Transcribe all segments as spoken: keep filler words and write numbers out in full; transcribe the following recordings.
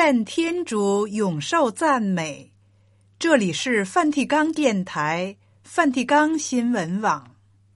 愿天主永受赞美。这里是梵蒂冈电台、梵蒂冈新闻网。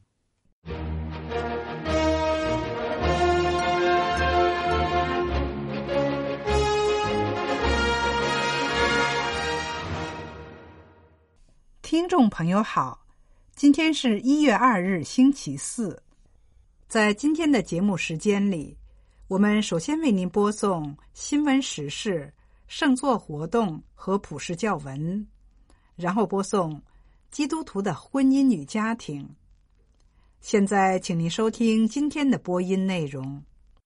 听众朋友好，今天是一月二日星期四。在今天的节目时间里，我们首先为您播送新闻时事、圣座活动和普世教文，然后播送基督徒的婚姻与家庭。现在请您收听今天的播音内容。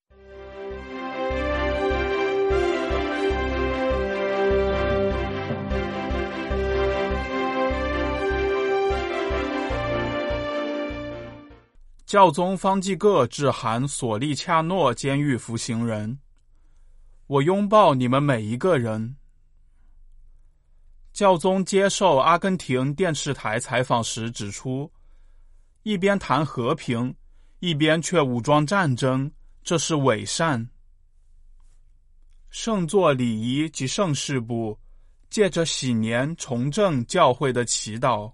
教宗方济各致函索利恰诺监狱服刑人：我拥抱你们每一个人。教宗接受阿根廷电视台采访时指出，一边谈和平，一边却武装战争，这是伪善。圣座礼仪及圣事部借着喜年重振教会的祈祷。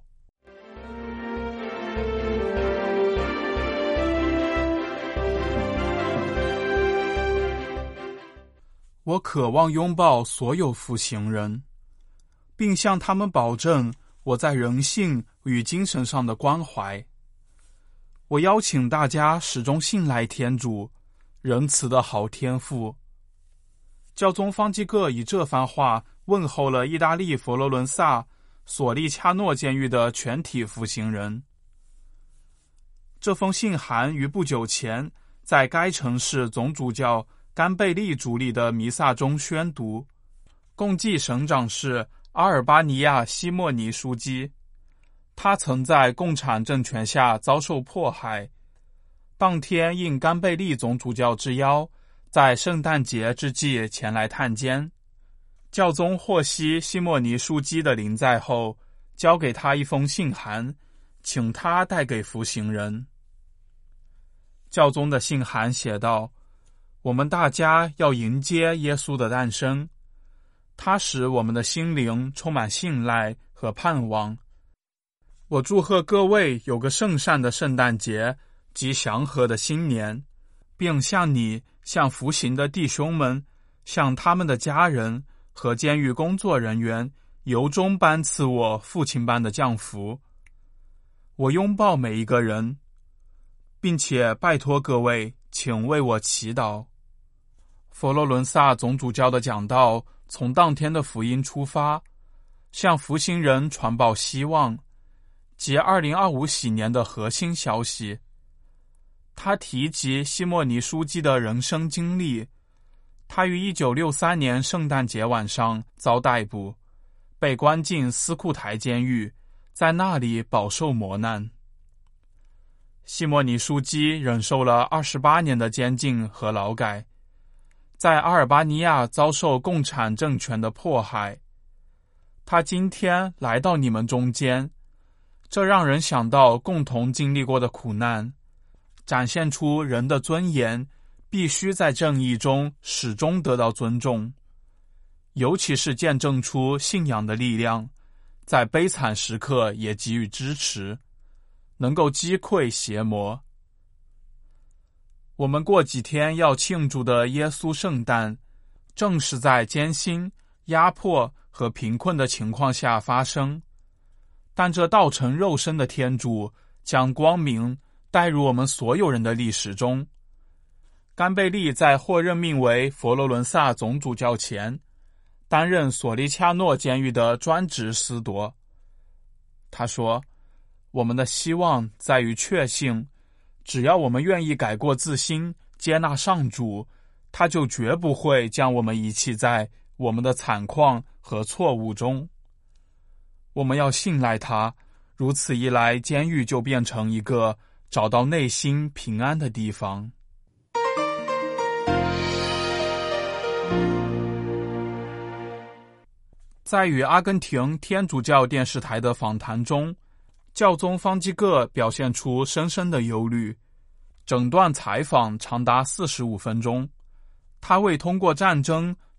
我渴望拥抱所有服刑人，并向他们保证我在人性与精神上的关怀。我邀请大家始终信赖天主，仁慈的好天父。教宗方济各以这番话问候了意大利佛罗伦萨索利恰诺监狱的全体服刑人。这封信函于不久前在该城市总主教甘贝利主理的弥撒中宣读，共济省长是阿尔巴尼亚西莫尼枢机，他曾在共产政权下遭受迫害，当天应甘贝利总主教之邀，在圣诞节之际前来探监。教宗获悉西莫尼枢机的临在后，交给他一封信函，请他带给服刑人。教宗的信函写道：我们大家要迎接耶稣的诞生，他使我们的心灵充满信赖和盼望。我祝贺各位有个圣善的圣诞节及祥和的新年，并向你、向服刑的弟兄们、向他们的家人和监狱工作人员由衷颁赐我父亲般的降福。我拥抱每一个人，并且拜托各位请为我祈祷。佛罗伦萨总主教的讲道从当天的福音出发，向服刑人传报希望及二零二五喜年的核心消息。他提及西莫尼枢机的人生经历，他于一九六三年圣诞节晚上遭逮捕，被关进斯库台监狱，在那里饱受磨难。西莫尼枢机忍受了二十八年的监禁和劳改，在阿尔巴尼亚遭受共产政权的迫害。他今天来到你们中间，这让人想到共同经历过的苦难，展现出人的尊严必须在正义中始终得到尊重，尤其是见证出信仰的力量，在悲惨时刻也给予支持，能够击溃邪魔。我们过几天要庆祝的耶稣圣诞，正是在艰辛、压迫和贫困的情况下发生，但这道成肉身的天主将光明带入我们所有人的历史中。甘贝利在获任命为佛罗伦萨总主教前，担任索利恰诺监狱的专职司铎。他说，我们的希望在于确信，只要我们愿意改过自新，接纳上主，他就绝不会将我们遗弃在我们的惨况和错误中。我们要信赖他，如此一来，监狱就变成一个找到内心平安的地方。在与阿根廷天主教电视台的访谈中，教宗方济各表现出深深的忧虑。整段采访长达四十五分钟，他为通过战争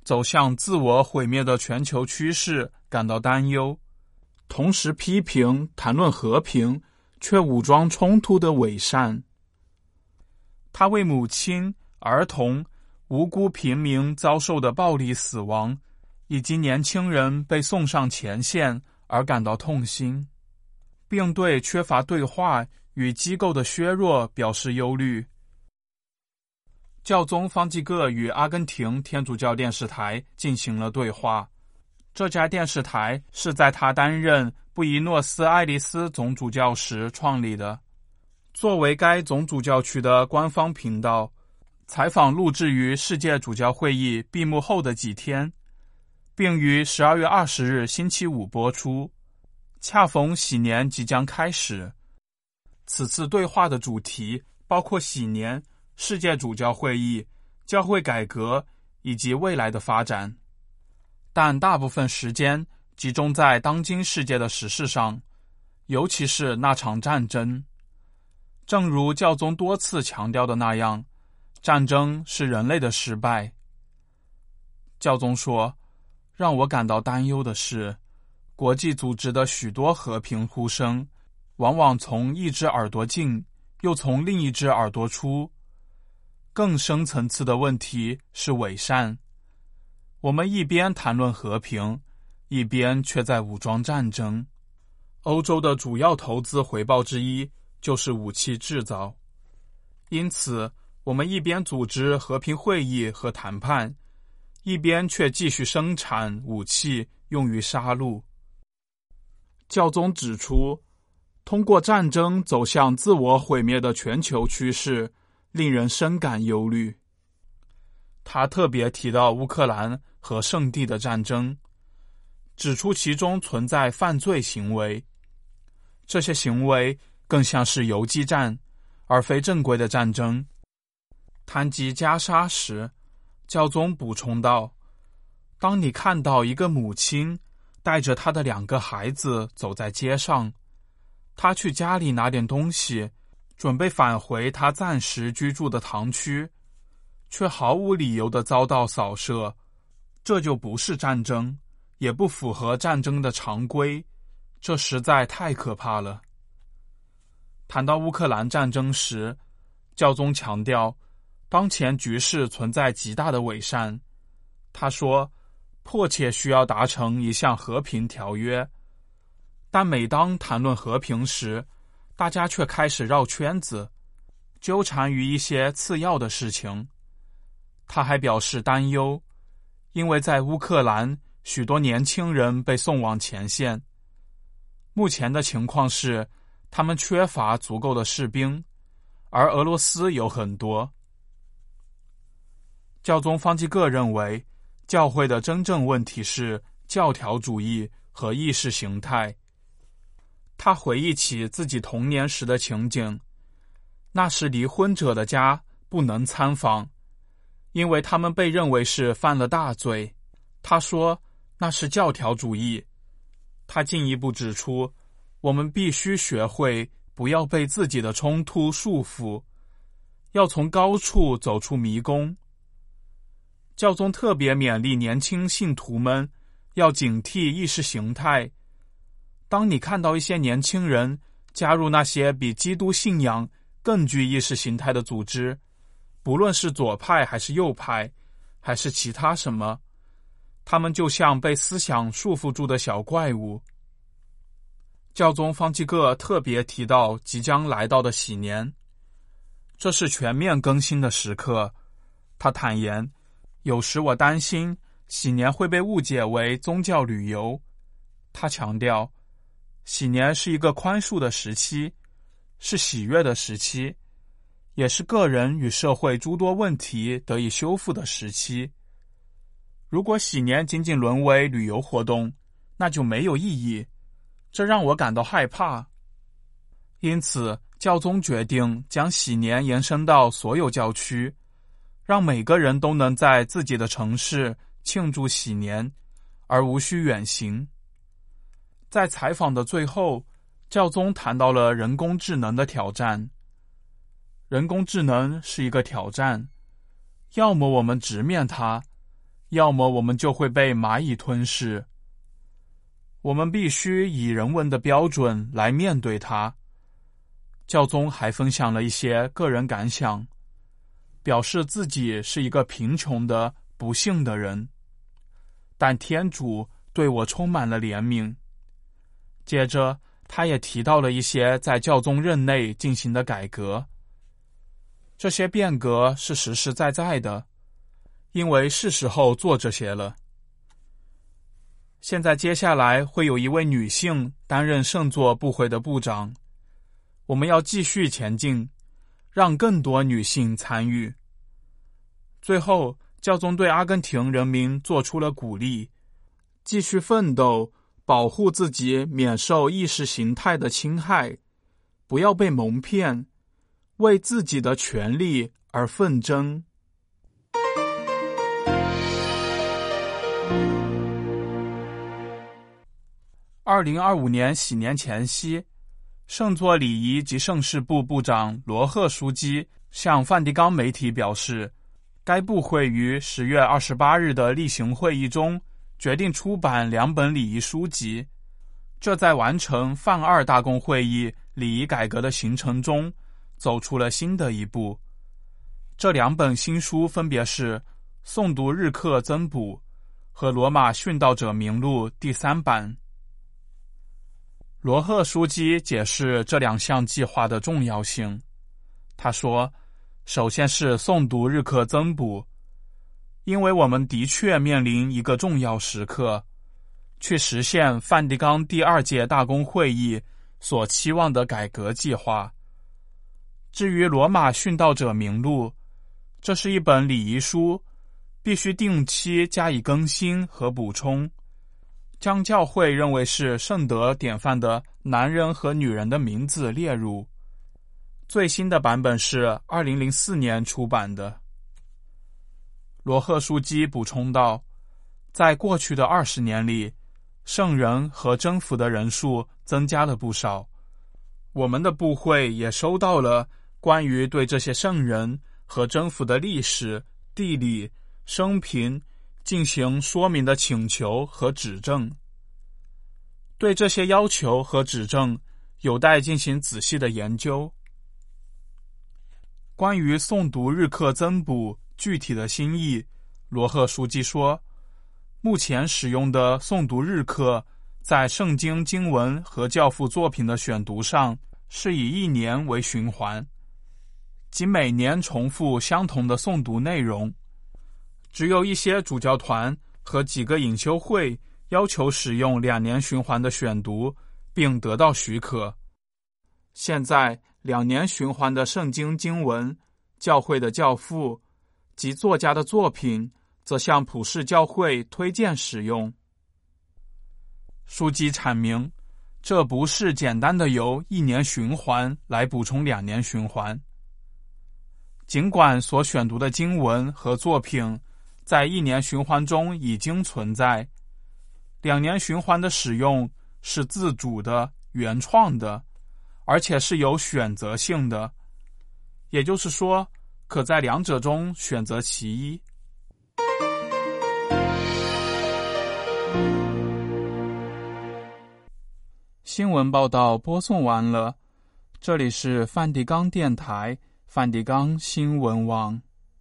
走向自我毁灭的全球趋势感到担忧，同时批评谈论和平却武装冲突的伪善。他为母亲、儿童、无辜平民遭受的暴力死亡，以及年轻人被送上前线而感到痛心，并对缺乏对话与机构的削弱表示忧虑。教宗方济各与阿根廷天主教电视台进行了对话，这家电视台是在他担任布宜诺斯艾利斯总主教时创立的，作为该总主教区的官方频道。采访录制于世界主教会议闭幕后的几天，并于十二月二十日星期五播出，恰逢喜年即将开始。此次对话的主题包括喜年、世界主教会议、教会改革以及未来的发展，但大部分时间集中在当今世界的时事上，尤其是那场战争。正如教宗多次强调的那样，战争是人类的失败。教宗说，让我感到担忧的是，国际组织的许多和平呼声往往从一只耳朵进，又从另一只耳朵出。更深层次的问题是伪善，我们一边谈论和平，一边却在武装战争。欧洲的主要投资回报之一就是武器制造，因此我们一边组织和平会议和谈判，一边却继续生产武器用于杀戮。教宗指出，通过战争走向自我毁灭的全球趋势令人深感忧虑。他特别提到乌克兰和圣地的战争，指出其中存在犯罪行为，这些行为更像是游击战，而非正规的战争。谈及加沙时，教宗补充道，当你看到一个母亲带着她的两个孩子走在街上，她去家里拿点东西，准备返回她暂时居住的堂区，却毫无理由地遭到扫射，这就不是战争，也不符合战争的常规，这实在太可怕了。谈到乌克兰战争时，教宗强调当前局势存在极大的伪善。他说，迫切需要达成一项和平条约，但每当谈论和平时，大家却开始绕圈子，纠缠于一些次要的事情。他还表示担忧，因为在乌克兰，许多年轻人被送往前线。目前的情况是，他们缺乏足够的士兵，而俄罗斯有很多。教宗方济各认为，教会的真正问题是教条主义和意识形态。他回忆起自己童年时的情景，那时离婚者的家不能参访，因为他们被认为是犯了大罪。他说，那是教条主义。他进一步指出，我们必须学会不要被自己的冲突束缚，要从高处走出迷宫。教宗特别勉励年轻信徒们要警惕意识形态。当你看到一些年轻人加入那些比基督信仰更具意识形态的组织，不论是左派还是右派，还是其他什么，他们就像被思想束缚住的小怪物。教宗方济各特别提到即将来到的喜年，这是全面更新的时刻。他坦言，有时我担心喜年会被误解为宗教旅游。他强调，喜年是一个宽恕的时期，是喜悦的时期，也是个人与社会诸多问题得以修复的时期。如果喜年仅仅沦为旅游活动，那就没有意义，这让我感到害怕。因此，教宗决定将喜年延伸到所有教区，让每个人都能在自己的城市庆祝喜年，而无需远行。在采访的最后，教宗谈到了人工智能的挑战。人工智能是一个挑战，要么我们直面它， 要么我们就会被蚂蚁吞噬。我们必须以人文的标准来面对它。教宗还分享了一些个人感想，表示自己是一个贫穷的不幸的人，但天主对我充满了怜悯。接着他也提到了一些在教宗任内进行的改革，这些变革是实实在在的，因为是时候做这些了。现在接下来会有一位女性担任圣座部会的部长，我们要继续前进，让更多女性参与。最后，教宗对阿根廷人民做出了鼓励，继续奋斗，保护自己免受意识形态的侵害，不要被蒙骗，为自己的权利而奋争。二零二五年喜年前夕，圣座礼仪及圣事部部长罗赫书记向梵蒂冈媒体表示，该部会于十月二十八日的例行会议中决定出版两本礼仪书籍，这在完成梵二大公会议礼仪改革的行程中走出了新的一步。这两本新书分别是《诵读日课增补》和《罗马殉道者名录》第三版。罗赫书记解释这两项计划的重要性。他说，首先是诵读日课增补，因为我们的确面临一个重要时刻，去实现梵蒂冈第二届大公会议所期望的改革计划。至于罗马殉道者名录，这是一本礼仪书，必须定期加以更新和补充，将教会认为是圣德典范的男人和女人的名字列入。最新的版本是二零零四年出版的。罗赫书记补充道，在过去的二十年里，圣人和征服的人数增加了不少。我们的部会也收到了关于对这些圣人和征服的历史、地理、生平进行说明的请求和指正。对这些要求和指正有待进行仔细的研究。关于诵读日课增补具体的心意，罗赫书记说，目前使用的诵读日课在圣经经文和教父作品的选读上是以一年为循环，即每年重复相同的诵读内容。只有一些主教团和几个隐修会要求使用两年循环的选读，并得到许可。现在两年循环的圣经经文、教会的教父及作家的作品则向普世教会推荐使用。书记阐明，这不是简单的由一年循环来补充两年循环。尽管所选读的经文和作品在一年循环中已经存在，两年循环的使用是自主的、原创的，而且是有选择性的，也就是说，可在两者中选择其一。新闻报道播送完了，这里是梵蒂冈电台，梵蒂冈新闻网。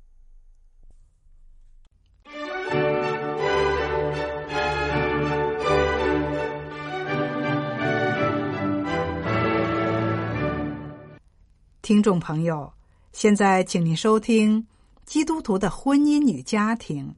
听众朋友，现在请您收听《基督徒的婚姻与家庭》。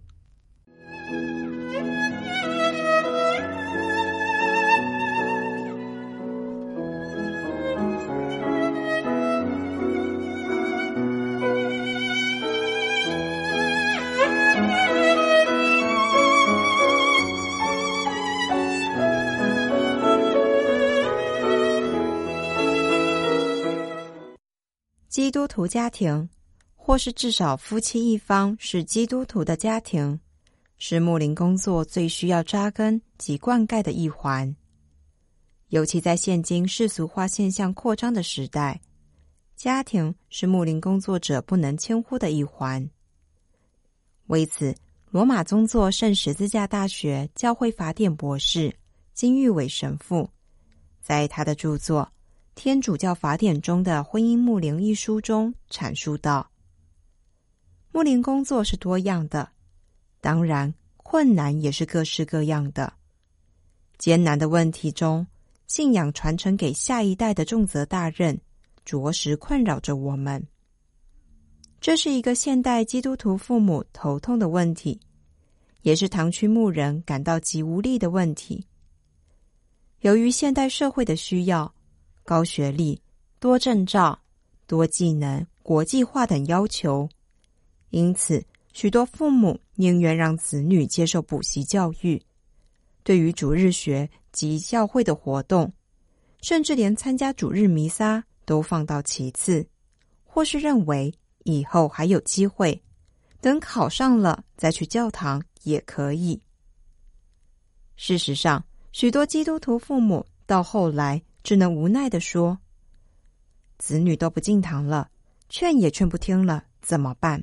基督徒家庭，或是至少夫妻一方是基督徒的家庭，是牧灵工作最需要扎根及灌溉的一环。尤其在现今世俗化现象扩张的时代，家庭是牧灵工作者不能轻忽的一环。为此， 罗马宗座圣十字架大学教会法典博士金玉伟神父在他的著作《天主教法典中的婚姻牧灵》一书中阐述道，牧灵工作是多样的，当然困难也是各式各样的。艰难的问题中，信仰传承给下一代的重责大任着实困扰着我们。这是一个现代基督徒父母头痛的问题，也是堂区牧人感到极无力的问题。由于现代社会的需要，高学历、多证照、多技能、国际化等要求，因此许多父母宁愿让子女接受补习教育，对于主日学及教会的活动，甚至连参加主日弥撒都放到其次，或是认为以后还有机会，等考上了再去教堂也可以。事实上，许多基督徒父母到后来只能无奈地说，子女都不进堂了，劝也劝不听了，怎么办？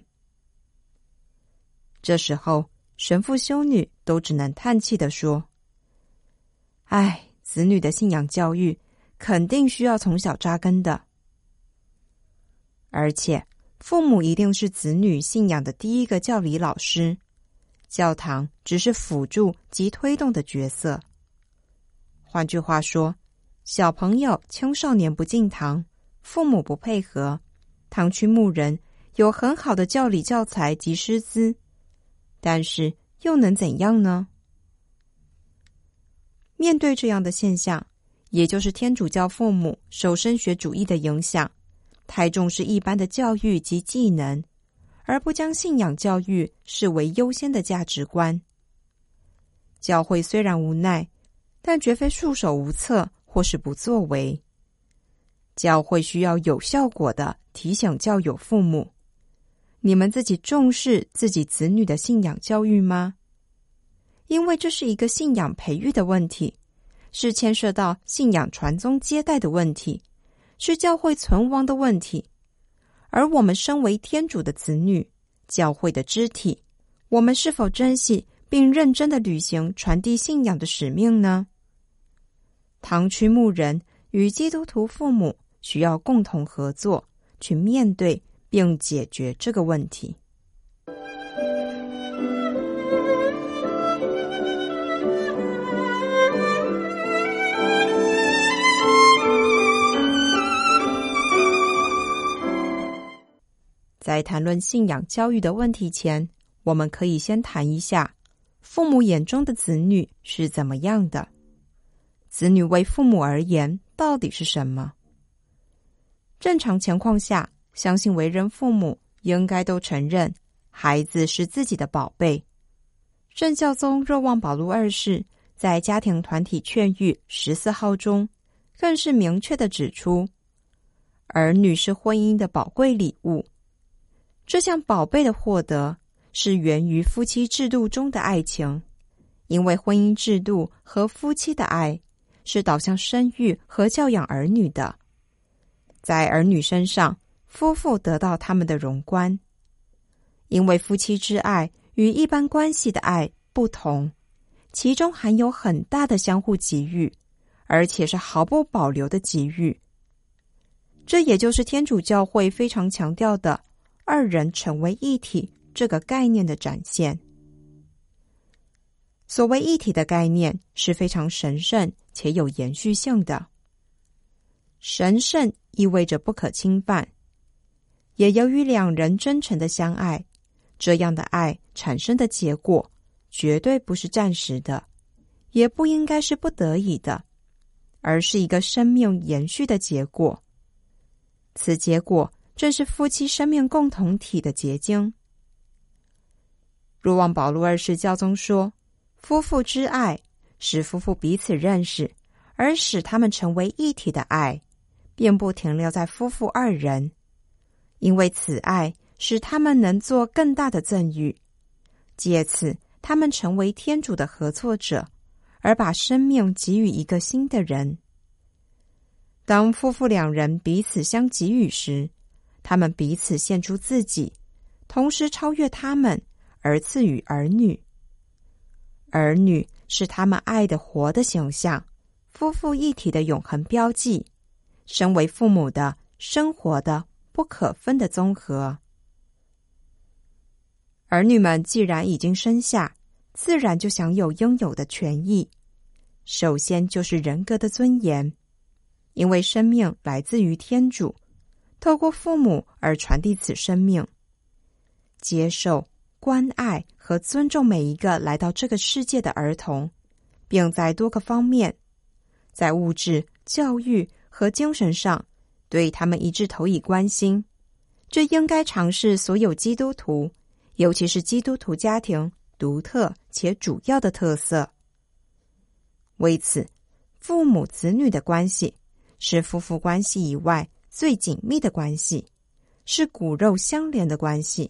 这时候，神父修女都只能叹气地说，唉，子女的信仰教育肯定需要从小扎根的，而且父母一定是子女信仰的第一个教理老师，教堂只是辅助及推动的角色。换句话说，小朋友、青少年不进堂，父母不配合，堂区牧人有很好的教理教材及师资，但是又能怎样呢？面对这样的现象，也就是天主教父母受升学主义的影响，太重视一般的教育及技能，而不将信仰教育视为优先的价值观。教会虽然无奈，但绝非束手无策或是不作为。教会需要有效果的提醒教友父母，你们自己重视自己子女的信仰教育吗？因为这是一个信仰培育的问题，是牵涉到信仰传宗接代的问题，是教会存亡的问题。而我们身为天主的子女，教会的肢体，我们是否珍惜并认真地履行传递信仰的使命呢？堂区牧人与基督徒父母需要共同合作，去面对并解决这个问题。在谈论信仰教育的问题前，我们可以先谈一下父母眼中的子女是怎么样的。子女为父母而言到底是什么？正常情况下，相信为人父母应该都承认孩子是自己的宝贝。圣教宗若望保禄二世在家庭团体劝谕十四号中更是明确地指出，儿女是婚姻的宝贵礼物。这项宝贝的获得是源于夫妻制度中的爱情，因为婚姻制度和夫妻的爱是导向生育和教养儿女的。在儿女身上，夫妇得到他们的荣冠。因为夫妻之爱与一般关系的爱不同，其中含有很大的相互给予，而且是毫不保留的给予。这也就是天主教会非常强调的二人成为一体这个概念的展现。所谓一体的概念是非常神圣且有延续性的。神圣意味着不可侵犯，也由于两人真诚的相爱，这样的爱产生的结果绝对不是暂时的，也不应该是不得已的，而是一个生命延续的结果。此结果正是夫妻生命共同体的结晶。若望保禄二世教宗说，夫妇之爱使夫妇彼此认识，而使他们成为一体的爱，并不停留在夫妇二人，因为此爱使他们能做更大的赠与，借此他们成为天主的合作者，而把生命给予一个新的人。当夫妇两人彼此相给予时，他们彼此献出自己，同时超越他们， 而赐予儿女。儿女是他们爱的活的形象，夫妇一体的永恒标记，身为父母的生活的不可分的综合。儿女们既然已经生下，自然就享有应有的权益。首先就是人格的尊严，因为生命来自于天主，透过父母而传递此生命。接受、关爱和尊重每一个来到这个世界的儿童，并在多个方面，在物质、教育和精神上对他们一致投以关心，这应该尝试所有基督徒，尤其是基督徒家庭独特且主要的特色。为此，父母子女的关系是夫妇关系以外最紧密的关系，是骨肉相连的关系。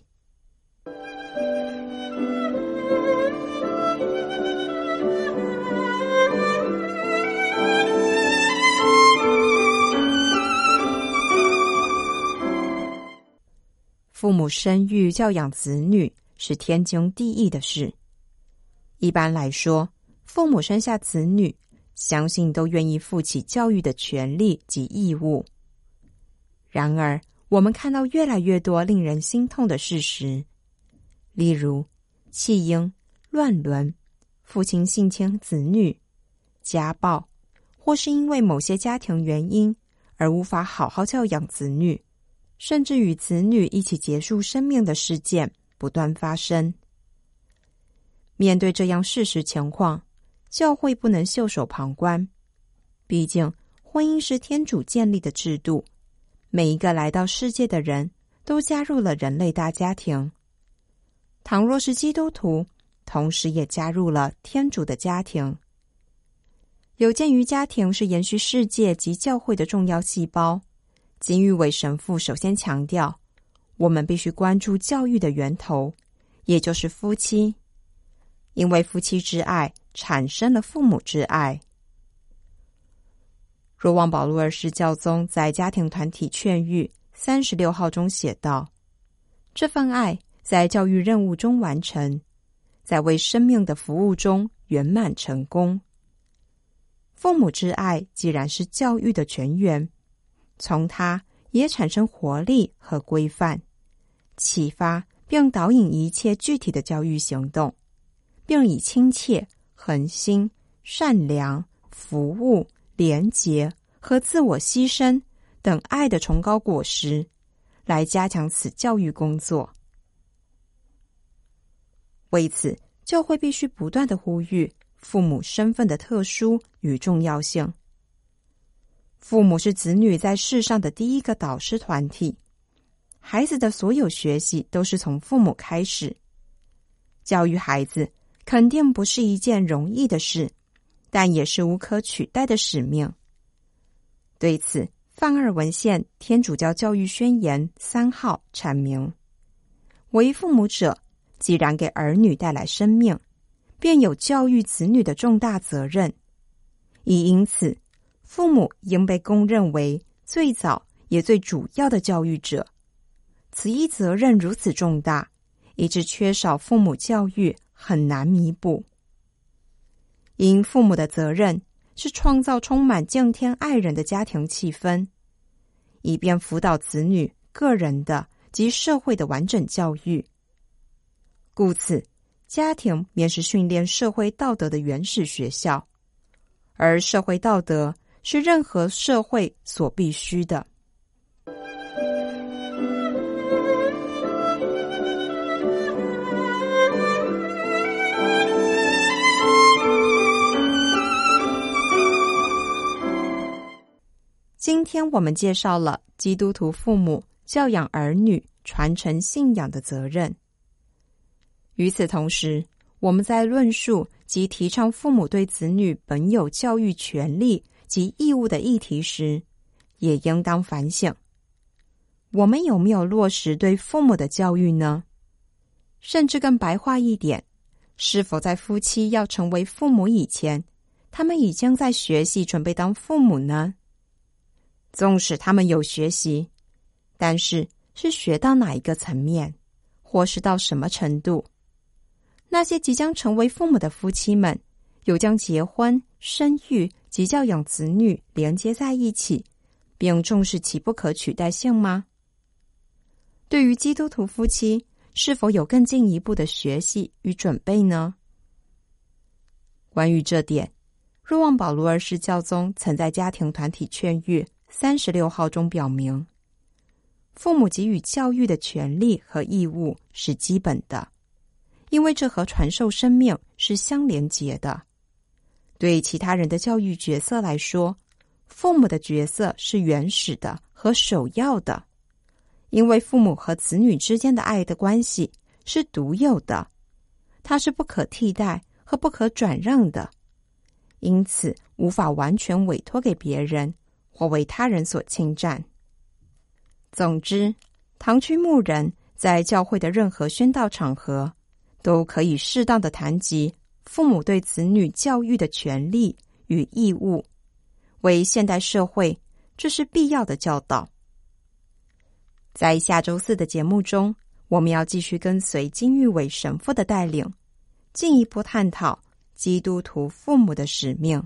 父母生育教养子女是天经地义的事。一般来说，父母生下子女，相信都愿意负起教育的权利及义务。然而，我们看到越来越多令人心痛的事实，例如弃婴、乱伦、父亲性侵子女、家暴，或是因为某些家庭原因而无法好好教养子女，甚至与子女一起结束生命的事件不断发生。面对这样事实情况，教会不能袖手旁观。毕竟，婚姻是天主建立的制度，每一个来到世界的人都加入了人类大家庭。倘若是基督徒，同时也加入了天主的家庭。有鉴于家庭是延续世界及教会的重要细胞，金玉伟神父首先强调，我们必须关注教育的源头，也就是夫妻，因为夫妻之爱产生了父母之爱。若望保禄二世教宗在家庭团体劝谕三十六号中写道，这份爱在教育任务中完成，在为生命的服务中圆满成功。父母之爱既然是教育的泉源，从它也产生活力和规范，启发并导引一切具体的教育行动，并以亲切、恒心、善良、服务、廉洁和自我牺牲等爱的崇高果实，来加强此教育工作。为此，教会必须不断地呼吁父母身份的特殊与重要性。父母是子女在世上的第一个导师团体，孩子的所有学习都是从父母开始。教育孩子肯定不是一件容易的事，但也是无可取代的使命。对此，梵二文献《天主教教育宣言》三号阐明：为父母者，既然给儿女带来生命，便有教育子女的重大责任。亦因此，父母应被公认为最早也最主要的教育者。此一责任如此重大，以致缺少父母教育很难弥补。因父母的责任是创造充满敬天爱人的家庭气氛，以便辅导子女个人的及社会的完整教育。故此，家庭便是训练社会道德的原始学校，而社会道德是任何社会所必须的。今天我们介绍了基督徒父母教养儿女、传承信仰的责任。与此同时，我们在论述及提倡父母对子女本有教育权利及义务的议题时，也应当反省：我们有没有落实对父母的教育呢？甚至更白话一点，是否在夫妻要成为父母以前，他们已经在学习准备当父母呢？纵使他们有学习，但是是学到哪一个层面，或是到什么程度？ 那些即将成为父母的夫妻们，又将结婚、生育及教养子女连接在一起，并重视其不可取代性吗？对于基督徒夫妻，是否有更进一步的学习与准备呢？关于这点，若望保禄二世教宗曾在家庭团体劝谕三十六号中表明，父母给予教育的权利和义务是基本的，因为这和传授生命是相连结的。对其他人的教育角色来说，父母的角色是原始的和首要的，因为父母和子女之间的爱的关系是独有的，它是不可替代和不可转让的，因此无法完全委托给别人或为他人所侵占。总之，堂区牧人在教会的任何宣道场合都可以适当的谈及父母对子女教育的权利与义务，为现代社会，这是必要的教导。在下周四的节目中，我们要继续跟随金玉伟神父的带领，进一步探讨基督徒父母的使命。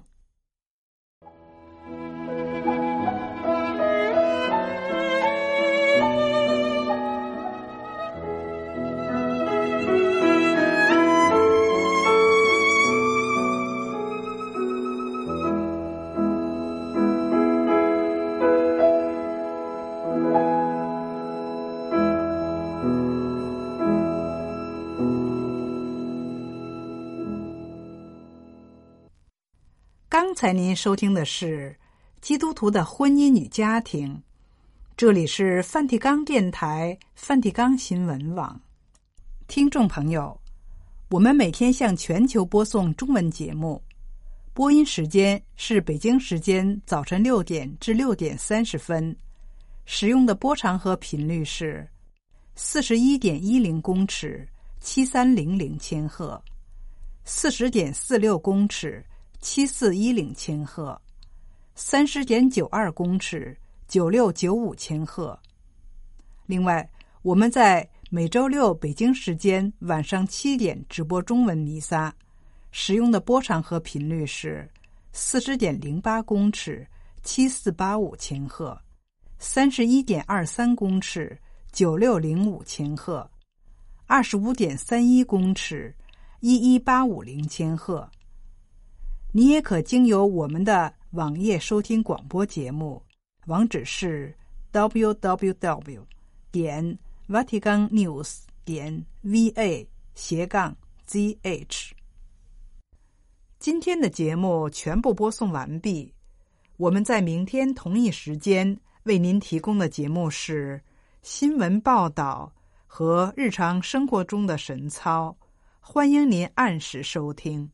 刚才您收听的是基督徒的婚姻与家庭，这里是梵蒂冈电台梵蒂冈新闻网。听众朋友，我们每天向全球播送中文节目，播音时间是北京时间早晨六点至六点三十分，使用的波长和频率是四十一点一零公尺七三零零千赫，四十点四六公尺七四一零千赫，三十点九二公尺九六九五千赫。另外，我们在每周六北京时间晚上七点直播中文弥撒，使用的波长和频率是四十点零八公尺七四八五千赫，三十一点二三公尺九六零五千赫，二十五点三一公尺一一八五零千赫。你也可经由我们的网页收听广播节目，网址是 double-u double-u double-u 点 vatican news 点 v a 斜杠 z h。 今天的节目全部播送完毕，我们在明天同一时间为您提供的节目是新闻报道和日常生活中的神操，欢迎您按时收听。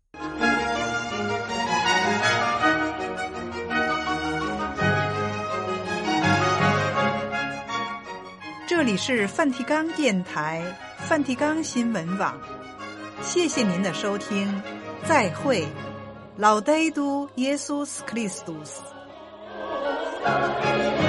这里是梵蒂冈电台梵蒂冈新闻网，谢谢您的收听，再会。Laudetur Jesus Christus。